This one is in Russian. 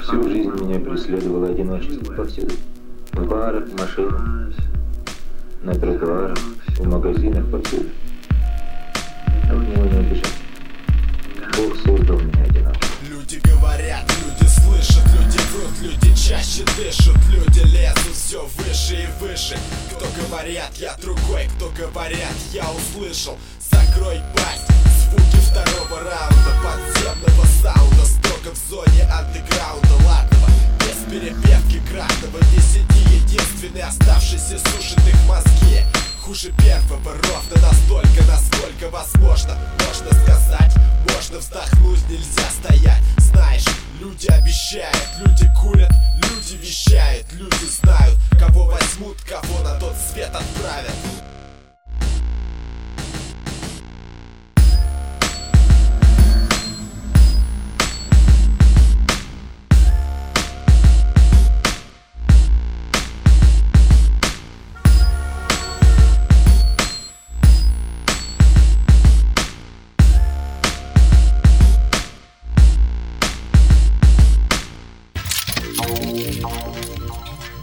Всю жизнь меня преследовало одиночество повсюду. В барах, в машинах, на тротуарах, в магазинах, повсюду. От него не убежать. Бог создал меня одиноким. Люди говорят, люди слышат, люди врут, люди чаще дышат, люди лезут все выше и выше. Кто говорят, я другой, кто говорят, я услышал. Закрой пасть, звуки второго раунда подземного саунда, строго в зоне андеграунда ладного, без перепевки кратного. Не сиди единственный, оставшийся сушит их мозги. Хуже первого ровно настолько, насколько возможно. Можно сказать, можно вздохнуть, нельзя стоять. Знаешь, люди обещают, люди курят, люди вещают, люди знают, кого возьмут, кого на тот свет отправят.